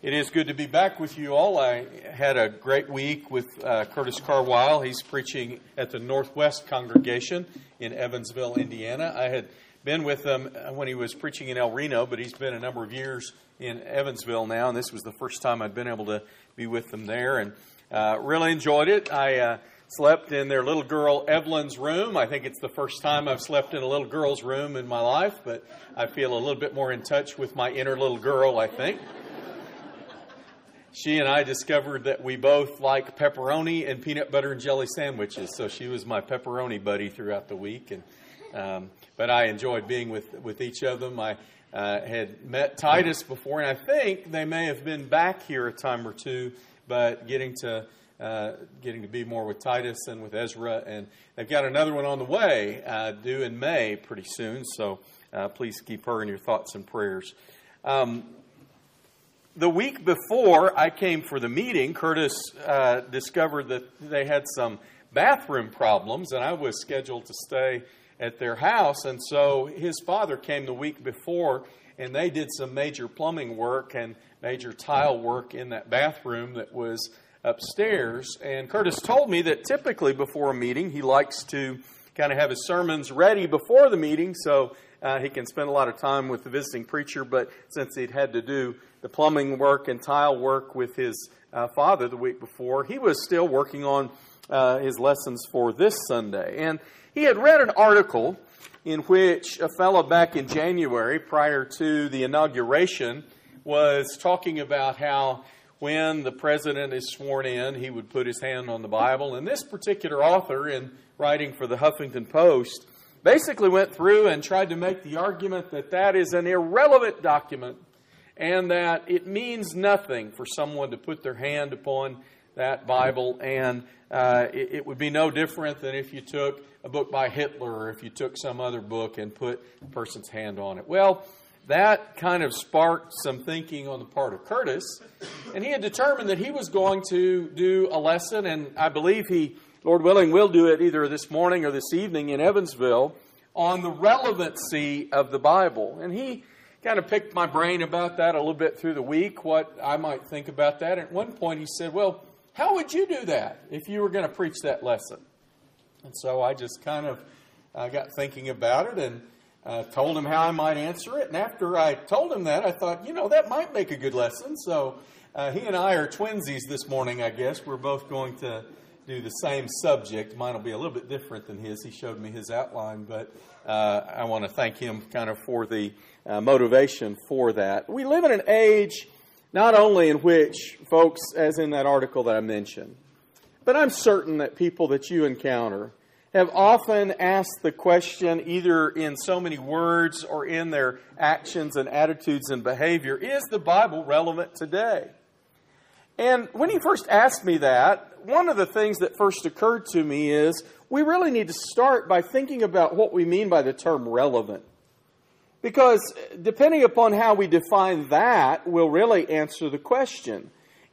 It is good to be back with you all. I had a great week with Curtis Carwile. He's preaching at the Northwest congregation in Evansville, Indiana. I had been with him when he was preaching in El Reno, but he's been a number of years in Evansville now, and this was the first time I'd been able to be with them there, and really enjoyed it. I slept in their little girl Evelyn's room. I think it's the first time I've slept in a little girl's room in my life, but I feel a little bit more in touch with my inner little girl, I think. She and I discovered that we both like pepperoni and peanut butter and jelly sandwiches, so she was my pepperoni buddy throughout the week. And but I enjoyed being with each of them. I had met Titus before, and I think they may have been back here a time or two, but getting to be more with Titus and with Ezra, and they've got another one on the way, due in May pretty soon, so please keep her in your thoughts and prayers. The week before I came for the meeting, Curtis discovered that they had some bathroom problems, and I was scheduled to stay at their house. And so his father came the week before, and they did some major plumbing work and major tile work in that bathroom that was upstairs. And Curtis told me that typically before a meeting, he likes to kind of have his sermons ready before the meeting so he can spend a lot of time with the visiting preacher. But since he'd had to do the plumbing work and tile work with his father the week before, he was still working on his lessons for this Sunday. And he had read an article in which a fellow back in January, prior to the inauguration, was talking about how when the president is sworn in, he would put his hand on the Bible. And this particular author, in writing for the Huffington Post, basically went through and tried to make the argument that that is an irrelevant document, and that it means nothing for someone to put their hand upon that Bible, and it would be no different than if you took a book by Hitler or if you took some other book and put a person's hand on it. Well, that kind of sparked some thinking on the part of Curtis, and he had determined that he was going to do a lesson, and I believe he, Lord willing, will do it either this morning or this evening in Evansville, on the relevancy of the Bible. And he kind of picked my brain about that a little bit through the week, what I might think about that. At one point he said, well, how would you do that if you were going to preach that lesson? And so I just kind of got thinking about it and told him how I might answer it. And after I told him that, I thought, that might make a good lesson. So he and I are twinsies this morning, I guess. We're both going to do the same subject. Mine will be a little bit different than his. He showed me his outline, but I want to thank him kind of for the motivation for that. We live in an age not only in which folks, as in that article that I mentioned, but I'm certain that people that you encounter have often asked the question, either in so many words or in their actions and attitudes and behavior, is the Bible relevant today? And when he first asked me that, one of the things that first occurred to me is we really need to start by thinking about what we mean by the term relevant. Because depending upon how we define that will really answer the question.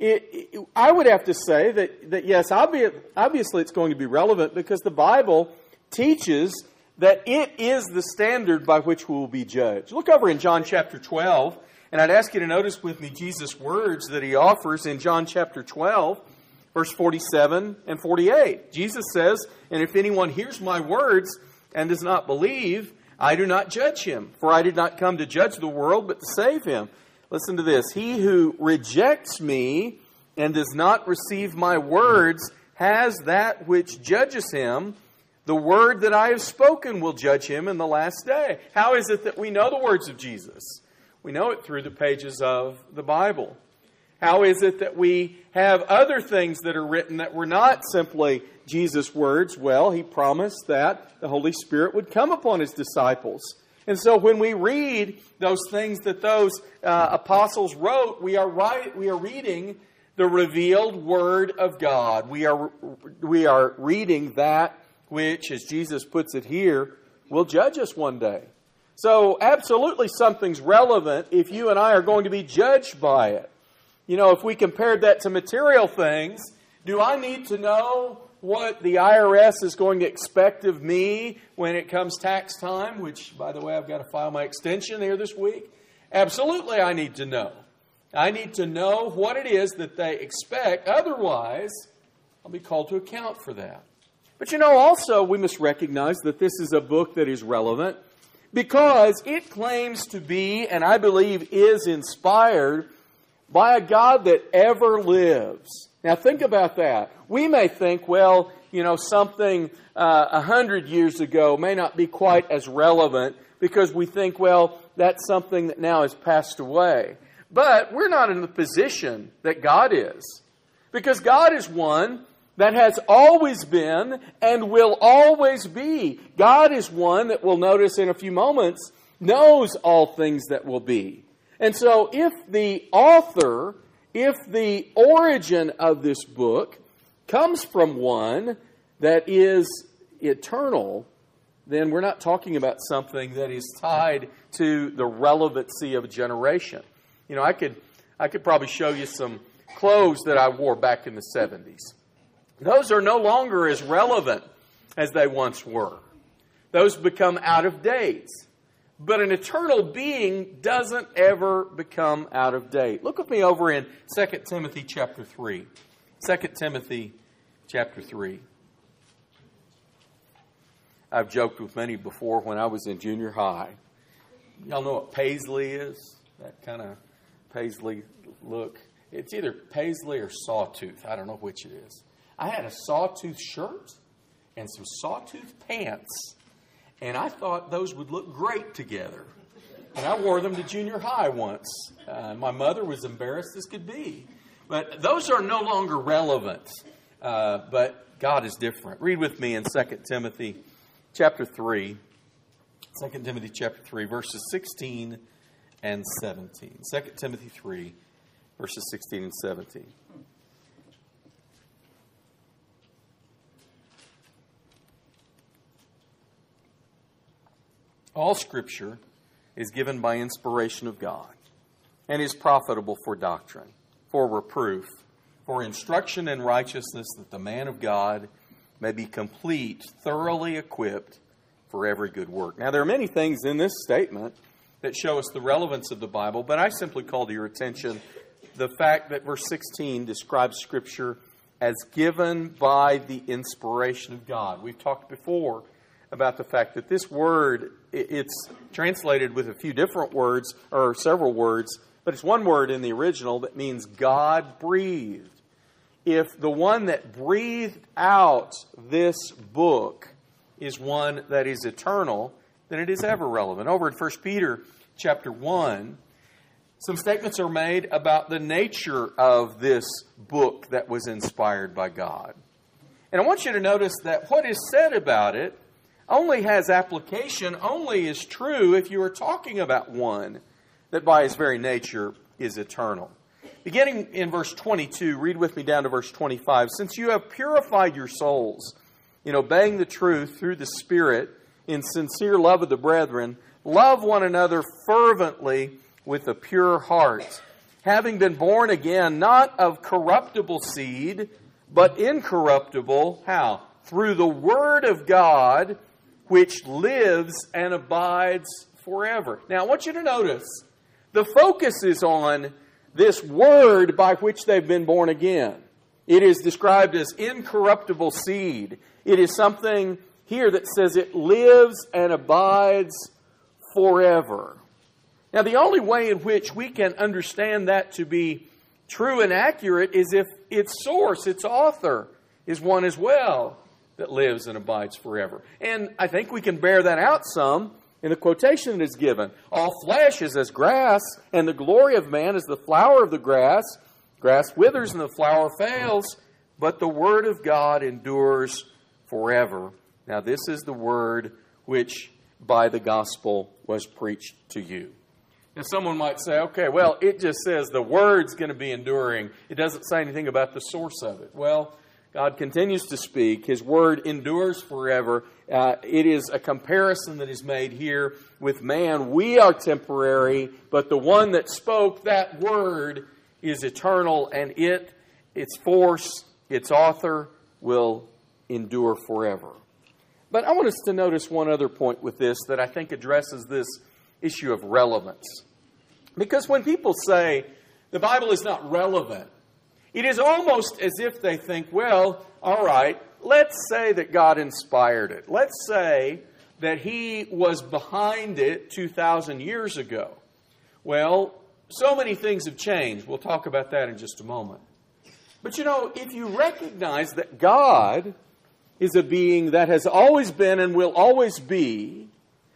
I would have to say that yes, obviously it's going to be relevant because the Bible teaches that it is the standard by which we will be judged. Look over in John chapter 12, and I'd ask you to notice with me Jesus' words that he offers in John chapter 12, verse 47 and 48. Jesus says, and if anyone hears my words and does not believe, I do not judge him, for I did not come to judge the world, but to save him. Listen to this. He who rejects me and does not receive my words has that which judges him. The word that I have spoken will judge him in the last day. How is it that we know the words of Jesus? We know it through the pages of the Bible. How is it that we have other things that are written that were not simply Jesus' words? Well, he promised that the Holy Spirit would come upon his disciples. And so when we read those things that those apostles wrote, we are reading the revealed Word of God. We are reading that which, as Jesus puts it here, will judge us one day. So absolutely something's relevant if you and I are going to be judged by it. If we compared that to material things, do I need to know what the IRS is going to expect of me when it comes tax time, which, by the way, I've got to file my extension here this week? Absolutely I need to know. I need to know what it is that they expect. Otherwise, I'll be called to account for that. But also we must recognize that this is a book that is relevant because it claims to be, and I believe is inspired by a God that ever lives. Now think about that. We may think, something 100 years ago may not be quite as relevant because we think, that's something that now has passed away. But we're not in the position that God is. Because God is one that has always been and will always be. God is one that we'll notice in a few moments knows all things that will be. And so if the author, if the origin of this book comes from one that is eternal, then we're not talking about something that is tied to the relevancy of a generation. I could probably show you some clothes that I wore back in the 70s. Those are no longer as relevant as they once were. Those become out of date. But an eternal being doesn't ever become out of date. Look with me over in 2 Timothy chapter 3. 2 Timothy chapter 3. I've joked with many before when I was in junior high. Y'all know what paisley is? That kind of paisley look. It's either paisley or sawtooth. I don't know which it is. I had a sawtooth shirt and some sawtooth pants, and I thought those would look great together. And I wore them to junior high once. My mother was embarrassed as could be. But those are no longer relevant. But God is different. Read with me in 2 Timothy chapter 3. 2 Timothy chapter 3, verses 16 and 17. 2 Timothy 3, verses 16 and 17. All Scripture is given by inspiration of God and is profitable for doctrine, for reproof, for instruction in righteousness, that the man of God may be complete, thoroughly equipped for every good work. Now, there are many things in this statement that show us the relevance of the Bible, but I simply call to your attention the fact that verse 16 describes Scripture as given by the inspiration of God. We've talked before about the fact that this word, it's translated with a few different words, or several words, but it's one word in the original that means God breathed. If the one that breathed out this book is one that is eternal, then it is ever relevant. Over in 1 Peter chapter 1, some statements are made about the nature of this book that was inspired by God. And I want you to notice that what is said about it only has application, only is true if you are talking about one that by his very nature is eternal. Beginning in verse 22, read with me down to verse 25. Since you have purified your souls in obeying the truth through the Spirit in sincere love of the brethren, love one another fervently with a pure heart, having been born again, not of corruptible seed, but incorruptible, how? Through the Word of God, which lives and abides forever. Now, I want you to notice, the focus is on this Word by which they've been born again. It is described as incorruptible seed. It is something here that says it lives and abides forever. Now, the only way in which we can understand that to be true and accurate is if its source, its author, is one as well that lives and abides forever. And I think we can bear that out some in the quotation that is given. All flesh is as grass, and the glory of man is the flower of the grass. Grass withers and the flower fails, but the word of God endures forever. Now, this is the word which by the gospel was preached to you. Now, someone might say, okay, well, it just says the word's going to be enduring. It doesn't say anything about the source of it. Well, God continues to speak. His word endures forever. It is a comparison that is made here with man. We are temporary, but the one that spoke that word is eternal, and its force, its author, will endure forever. But I want us to notice one other point with this that I think addresses this issue of relevance. Because when people say The Bible is not relevant. It is almost as if they think, well, all right, let's say that God inspired it. Let's say that He was behind it 2,000 years ago. Well, so many things have changed. We'll talk about that in just a moment. But you know, if you recognize that God is a being that has always been and will always be,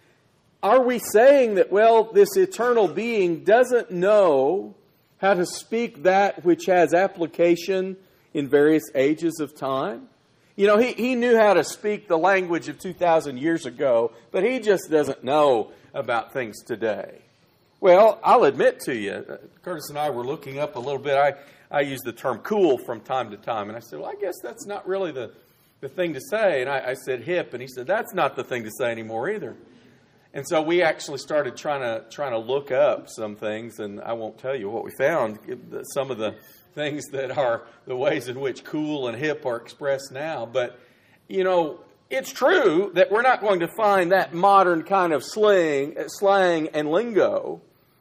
are we saying that, well, this eternal being doesn't know how to speak that which has application in various ages of time? You know, he knew how to speak the language of 2,000 years ago, but He just doesn't know about things today. Well, I'll admit to you, Curtis and I were looking up a little bit. I use the term cool from time to time, and I said, well, I guess that's not really the thing to say. And I said hip, and he said, that's not the thing to say anymore either. And so we actually started trying to look up some things, and I won't tell you what we found. Some of the things that are the ways in which cool and hip are expressed now. But, you know, it's true that we're not going to find that modern kind of slang and lingo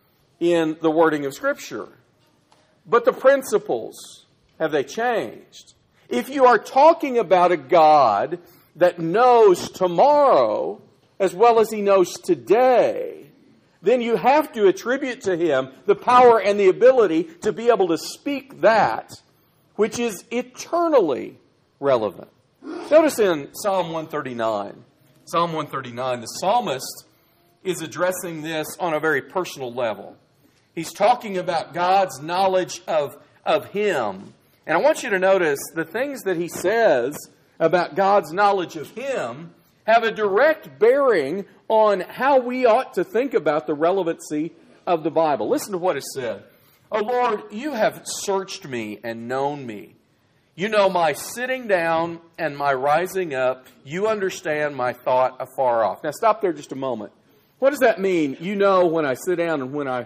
in the wording of Scripture. But the principles, have they changed? If you are talking about a God that knows tomorrow as well as He knows today, then you have to attribute to Him the power and the ability to be able to speak that which is eternally relevant. Notice in Psalm 139, the psalmist is addressing this on a very personal level. He's talking about God's knowledge of Him. And I want you to notice the things that he says about God's knowledge of Him have a direct bearing on how we ought to think about the relevancy of the Bible. Listen to what is said. "O Lord, you have searched me and known me. You know my sitting down and my rising up. You understand my thought afar off." Now stop there just a moment. What does that mean? You know when I sit down and when I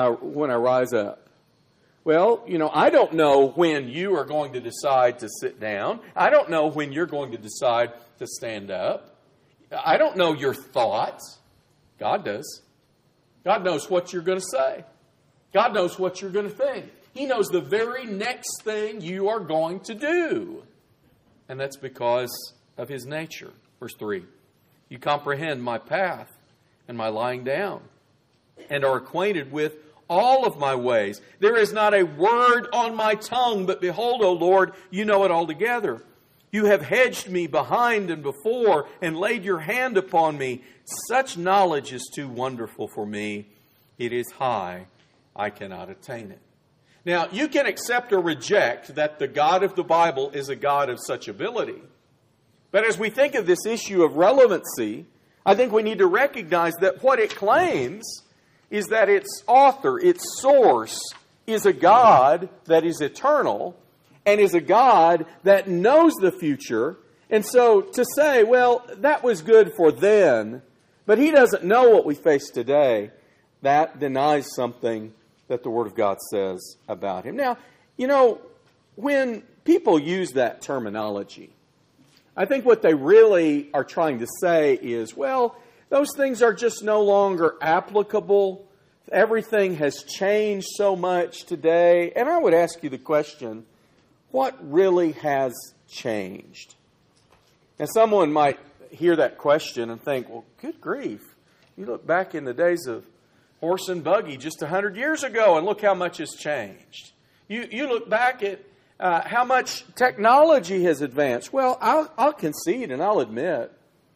rise up. Well, you know, I don't know when you are going to decide to sit down. I don't know when you're going to decide to stand up. I don't know your thoughts. God does. God knows what you're going to say. God knows what you're going to think. He knows the very next thing you are going to do. And that's because of His nature. Verse 3, "You comprehend my path and my lying down, and are acquainted with all of my ways. There is not a word on my tongue, but behold, O Lord, you know it altogether. You have hedged me behind and before, and laid your hand upon me. Such knowledge is too wonderful for me. It is high. I cannot attain it." Now, you can accept or reject that the God of the Bible is a God of such ability. But as we think of this issue of relevancy, I think we need to recognize that what it claims is that its author, its source, is a God that is eternal and is a God that knows the future. And so to say, well, that was good for then, but He doesn't know what we face today, that denies something that the Word of God says about Him. Now, you know, when people use that terminology, I think what they really are trying to say is, well, those things are just no longer applicable. Everything has changed so much today. And I would ask you the question, what really has changed? And someone might hear that question and think, well, good grief. You look back in the days of horse and buggy just 100 years ago, and look how much has changed. You look back at how much technology has advanced. Well, I'll concede and I'll admit,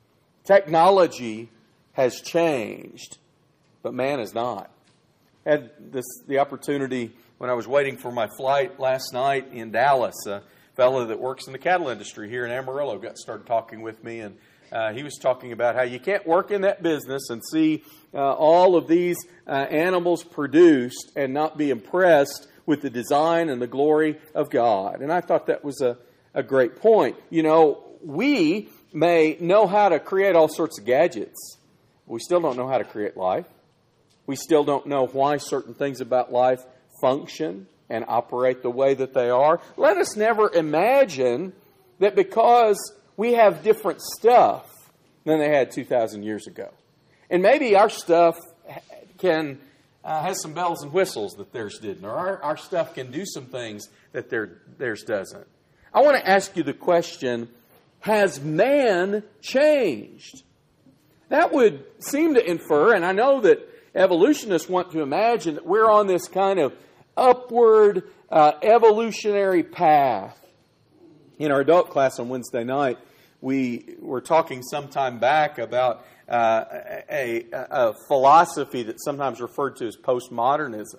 technology has changed, but man has not. I had the opportunity when I was waiting for my flight last night in Dallas. A fellow that works in the cattle industry here in Amarillo started talking with me, and he was talking about how you can't work in that business and see all of these animals produced and not be impressed with the design and the glory of God. And I thought that was a great point. You know, we may know how to create all sorts of gadgets. We still don't know how to create life. We still don't know why certain things about life function and operate the way that they are. Let us never imagine that because we have different stuff than they had 2,000 years ago. And maybe our stuff can has some bells and whistles that theirs didn't, or our stuff can do some things that theirs doesn't. I want to ask you the question, has man changed? That would seem to infer, and I know that evolutionists want to imagine that we're on this kind of upward evolutionary path. In our adult class on Wednesday night, we were talking some time back about a philosophy that's sometimes referred to as postmodernism.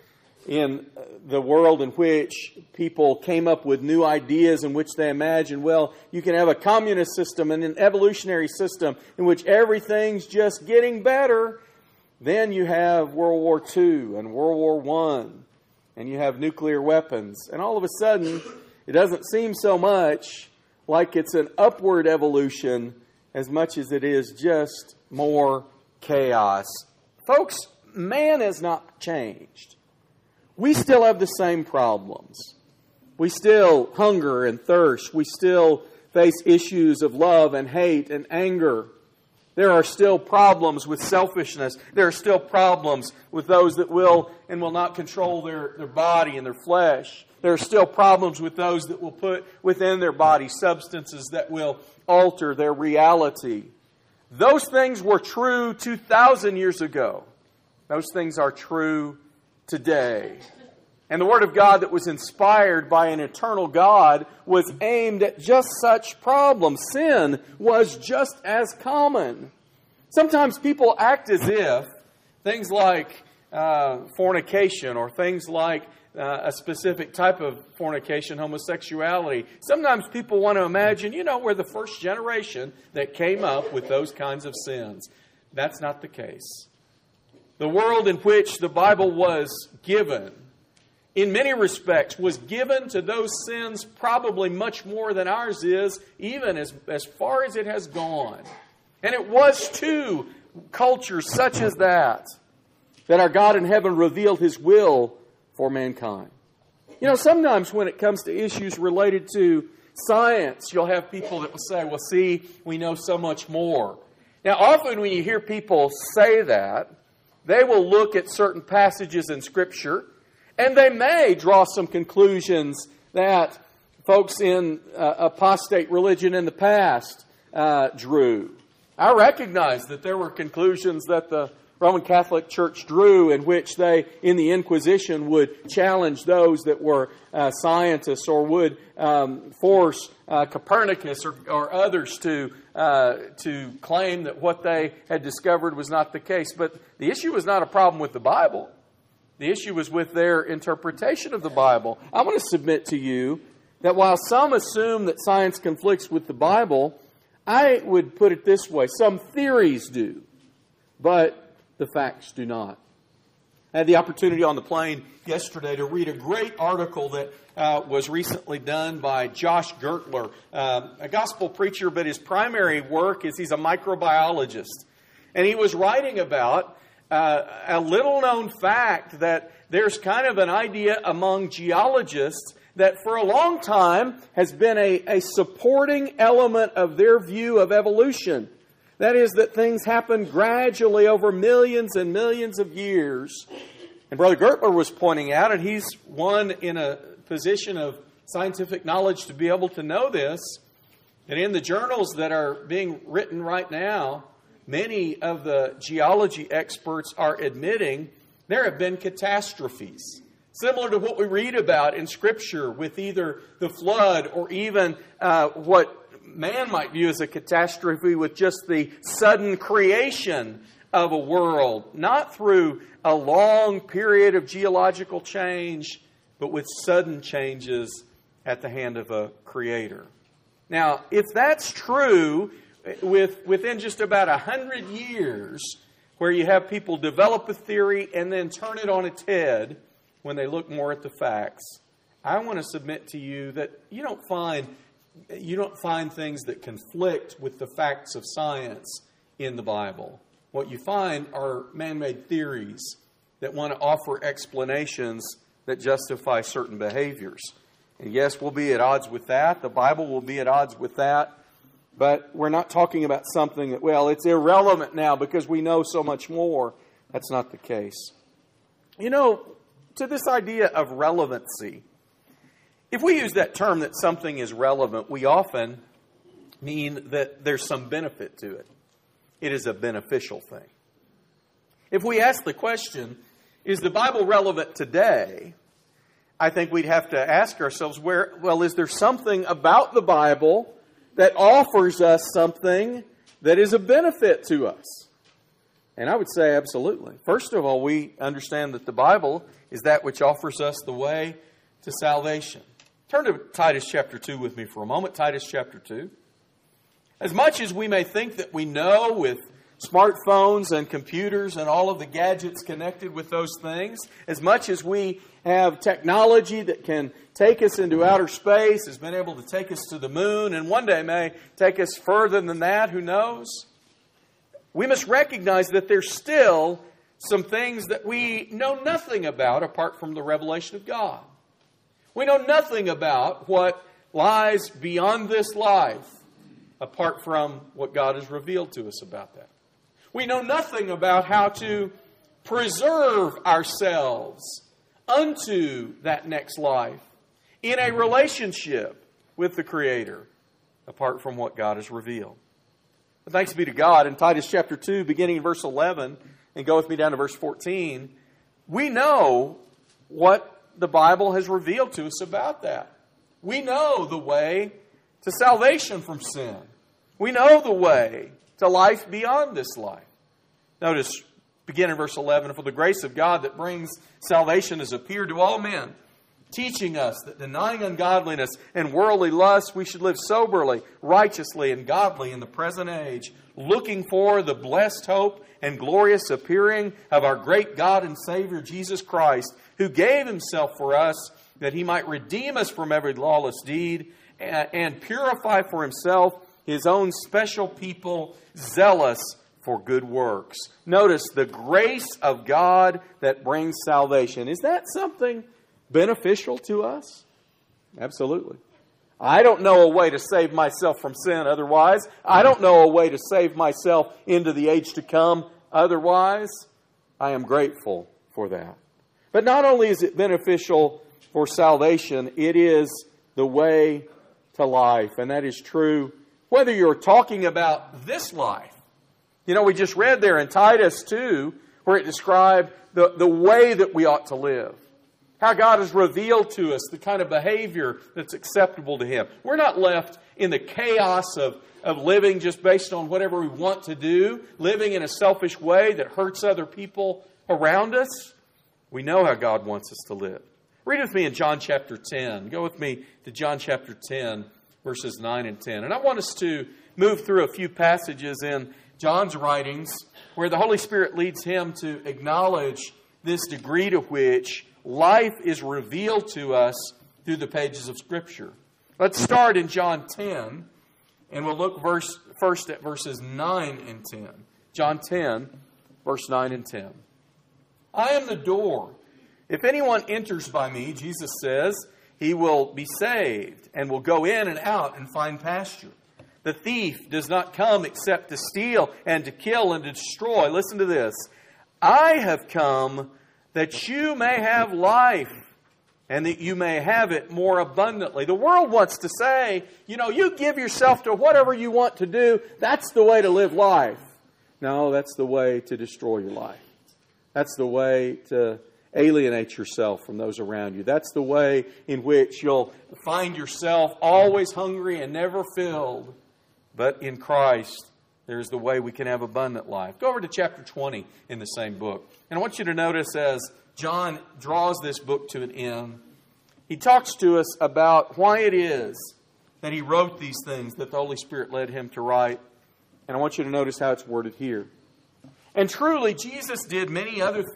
In the world in which people came up with new ideas in which they imagined, well, you can have a communist system and an evolutionary system in which everything's just getting better. Then you have World War II and World War I, and you have nuclear weapons. And all of a sudden, it doesn't seem so much like it's an upward evolution as much as it is just more chaos. Folks, man has not changed. We still have the same problems. We still hunger and thirst. We still face issues of love and hate and anger. There are still problems with selfishness. There are still problems with those that will and will not control their body and their flesh. There are still problems with those that will put within their body substances that will alter their reality. Those things were true 2,000 years ago. Those things are true today. And the Word of God that was inspired by an eternal God was aimed at just such problems. Sin was just as common. Sometimes people act as if things like fornication or things like a specific type of fornication, homosexuality. Sometimes people want to imagine, we're the first generation that came up with those kinds of sins. That's not the case. The world in which the Bible was given, in many respects, was given to those sins probably much more than ours is, even as far as it has gone. And it was to cultures such as that our God in heaven revealed His will for mankind. Sometimes when it comes to issues related to science, you'll have people that will say, well, see, we know so much more. Now, often when you hear people say that, they will look at certain passages in Scripture, and they may draw some conclusions that folks in apostate religion in the past drew. I recognize that there were conclusions that the Roman Catholic Church drew in which they, in the Inquisition, would challenge those that were scientists or would force Copernicus or others to claim that what they had discovered was not the case. But the issue was not a problem with the Bible. The issue was with their interpretation of the Bible. I want to submit to you that while some assume that science conflicts with the Bible, I would put it this way. Some theories do, but the facts do not. I had the opportunity on the plane yesterday to read a great article that was recently done by Josh Gertler, a gospel preacher, but his primary work is he's a microbiologist. And he was writing about a little-known fact that there's kind of an idea among geologists that for a long time has been a supporting element of their view of evolution. That is, that things happen gradually over millions and millions of years. And Brother Gertler was pointing out, and he's one in a position of scientific knowledge to be able to know this, that in the journals that are being written right now, many of the geology experts are admitting there have been catastrophes, similar to what we read about in Scripture with either the flood or even what man might view as a catastrophe with just the sudden creation of a world, not through a long period of geological change, but with sudden changes at the hand of a creator. Now, if that's true, within just about 100 years, where you have people develop a theory and then turn it on its head when they look more at the facts, I want to submit to you that you don't find things that conflict with the facts of science in the Bible. What you find are man-made theories that want to offer explanations that justify certain behaviors. And yes, we'll be at odds with that. The Bible will be at odds with that. But we're not talking about something that, well, it's irrelevant now because we know so much more. That's not the case. To this idea of relevancy, if we use that term that something is relevant, we often mean that there's some benefit to it. It is a beneficial thing. If we ask the question, is the Bible relevant today? I think we'd have to ask ourselves, is there something about the Bible that offers us something that is a benefit to us? And I would say absolutely. First of all, we understand that the Bible is that which offers us the way to salvation. Turn to Titus chapter 2 with me for a moment. Titus chapter 2. As much as we may think that we know with smartphones and computers and all of the gadgets connected with those things, as much as we have technology that can take us into outer space, has been able to take us to the moon, and one day may take us further than that, who knows? We must recognize that there's still some things that we know nothing about apart from the revelation of God. We know nothing about what lies beyond this life apart from what God has revealed to us about that. We know nothing about how to preserve ourselves unto that next life in a relationship with the Creator apart from what God has revealed. But thanks be to God, in Titus chapter 2, beginning in verse 11, and go with me down to verse 14, we know what the Bible has revealed to us about that. We know the way to salvation from sin. We know the way to life beyond this life. Notice, begin in verse 11, for the grace of God that brings salvation has appeared to all men, teaching us that denying ungodliness and worldly lust, we should live soberly, righteously, and godly in the present age, looking for the blessed hope and glorious appearing of our great God and Savior Jesus Christ, who gave Himself for us that He might redeem us from every lawless deed and purify for Himself His own special people, zealous for good works. Notice the grace of God that brings salvation. Is that something beneficial to us? Absolutely. I don't know a way to save myself from sin otherwise. I don't know a way to save myself into the age to come otherwise. I am grateful for that. But not only is it beneficial for salvation, it is the way to life. And that is true whether you're talking about this life. We just read there in Titus 2 where it described the way that we ought to live. How God has revealed to us the kind of behavior that's acceptable to Him. We're not left in the chaos of living just based on whatever we want to do, living in a selfish way that hurts other people around us. We know how God wants us to live. Read with me in John chapter 10. Go with me to John chapter 10, verses 9 and 10. And I want us to move through a few passages in John's writings where the Holy Spirit leads him to acknowledge this degree to which life is revealed to us through the pages of Scripture. Let's start in John 10, and we'll look first at verses 9 and 10. John 10, verse 9 and 10. I am the door. If anyone enters by me, Jesus says, he will be saved and will go in and out and find pasture. The thief does not come except to steal and to kill and to destroy. Listen to this. I have come that you may have life and that you may have it more abundantly. The world wants to say, you give yourself to whatever you want to do. That's the way to live life. No, that's the way to destroy your life. That's the way to alienate yourself from those around you. That's the way in which you'll find yourself always hungry and never filled. But in Christ, there's the way we can have abundant life. Go over to chapter 20 in the same book. And I want you to notice as John draws this book to an end, he talks to us about why it is that he wrote these things that the Holy Spirit led him to write. And I want you to notice how it's worded here. And truly, Jesus did many other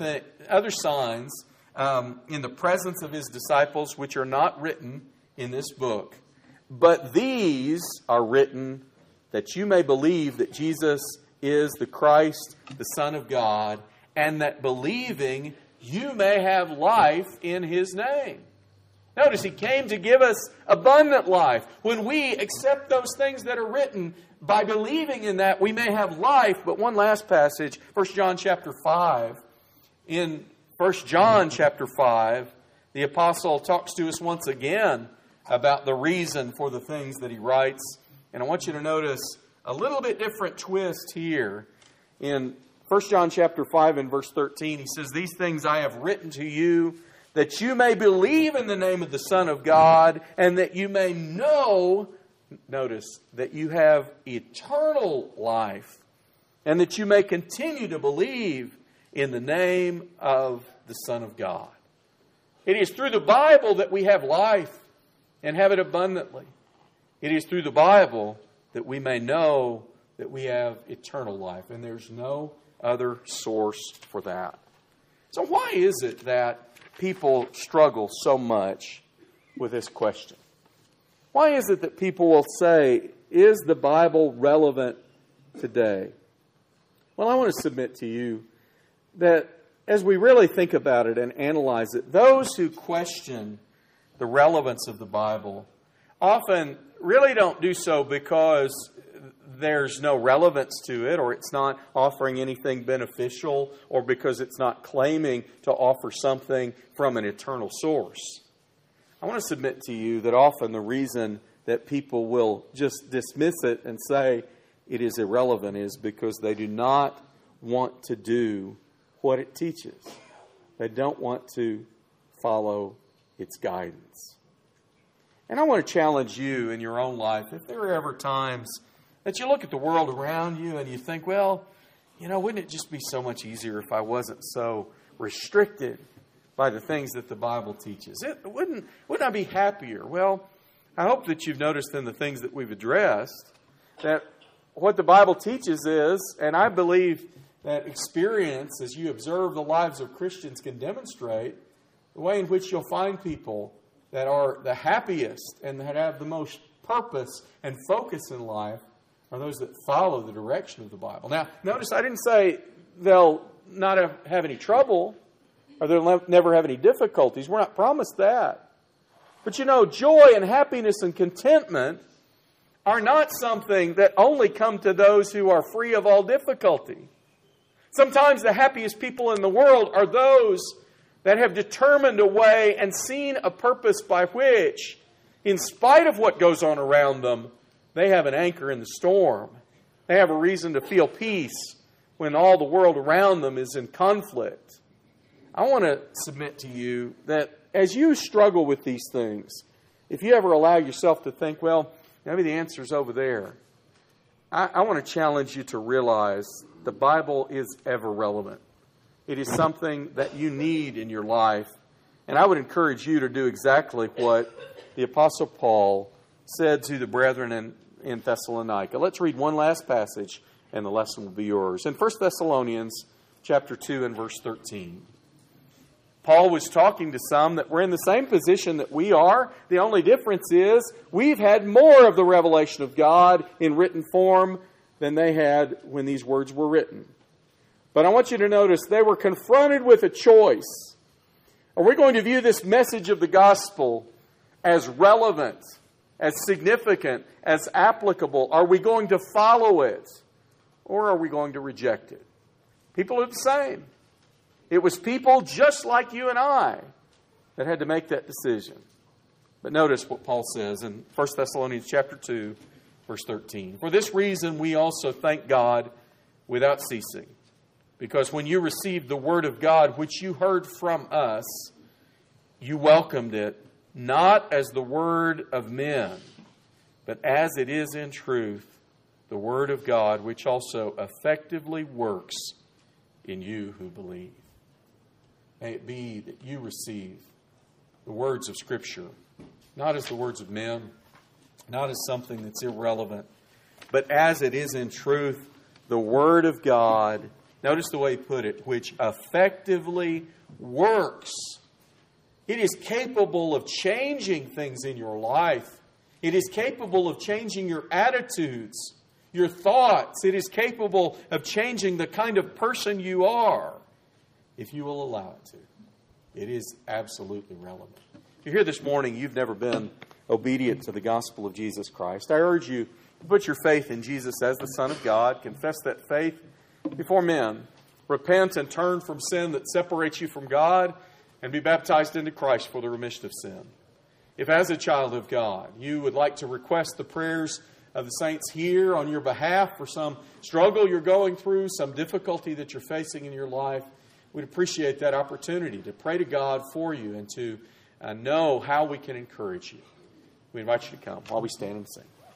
signs in the presence of His disciples, which are not written in this book. But these are written that you may believe that Jesus is the Christ, the Son of God, and that believing you may have life in His name. Notice, He came to give us abundant life. When we accept those things that are written, by believing in that, we may have life. But one last passage, 1 John chapter 5. In 1 John chapter 5, the apostle talks to us once again about the reason for the things that he writes. And I want you to notice a little bit different twist here. In 1 John chapter 5 and verse 13, he says, "These things I have written to you, that you may believe in the name of the Son of God, and that you may know," notice, "that you have eternal life, and that you may continue to believe in the name of the Son of God." It is through the Bible that we have life and have it abundantly. It is through the Bible that we may know that we have eternal life, and there's no other source for that. So why is it that people struggle so much with this question? Why is it that people will say, is the Bible relevant today? Well, I want to submit to you that as we really think about it and analyze it, those who question the relevance of the Bible often really don't do so because there's no relevance to it, or it's not offering anything beneficial, or because it's not claiming to offer something from an eternal source. I want to submit to you that often the reason that people will just dismiss it and say it is irrelevant is because they do not want to do what it teaches. They don't want to follow its guidance. And I want to challenge you in your own life, if there are ever times that you look at the world around you and you think, well, wouldn't it just be so much easier if I wasn't so restricted by the things that the Bible teaches? Wouldn't I be happier? Well, I hope that you've noticed in the things that we've addressed that what the Bible teaches is, and I believe that experience, as you observe the lives of Christians, can demonstrate the way in which you'll find people that are the happiest and that have the most purpose and focus in life are those that follow the direction of the Bible. Now, notice I didn't say they'll not have any trouble or they'll never have any difficulties. We're not promised that. But joy and happiness and contentment are not something that only come to those who are free of all difficulty. Sometimes the happiest people in the world are those that have determined a way and seen a purpose by which, in spite of what goes on around them, they have an anchor in the storm. They have a reason to feel peace when all the world around them is in conflict. I want to submit to you that as you struggle with these things, if you ever allow yourself to think, well, maybe the answer's over there, I want to challenge you to realize the Bible is ever relevant. It is something that you need in your life. And I would encourage you to do exactly what the Apostle Paul said to the brethren in Thessalonica. Let's read one last passage, and the lesson will be yours. In 1 Thessalonians chapter 2 and verse 13. Paul was talking to some that were in the same position that we are. The only difference is we've had more of the revelation of God in written form than they had when these words were written. But I want you to notice they were confronted with a choice. Are we going to view this message of the gospel as relevant, as significant, as applicable? Are we going to follow it, or are we going to reject it? People are the same. It was people just like you and I that had to make that decision. But notice what Paul says in 1 Thessalonians chapter 2, verse 13. "For this reason we also thank God without ceasing, because when you received the word of God, which you heard from us, you welcomed it, not as the word of men, but as it is in truth, the word of God, which also effectively works in you who believe." May it be that you receive the words of Scripture, not as the words of men, not as something that's irrelevant, but as it is in truth, the Word of God. Notice the way he put it, which effectively works. It is capable of changing things in your life. It is capable of changing your attitudes, your thoughts. It is capable of changing the kind of person you are, if you will allow it to. It is absolutely relevant. If you're here this morning, you've never been obedient to the gospel of Jesus Christ, I urge you to put your faith in Jesus as the Son of God, confess that faith before men, repent and turn from sin that separates you from God and be baptized into Christ for the remission of sin. If as a child of God, you would like to request the prayers of the saints here on your behalf for some struggle you're going through, some difficulty that you're facing in your life, we'd appreciate that opportunity to pray to God for you and to know how we can encourage you. We invite you to come while we stand and sing.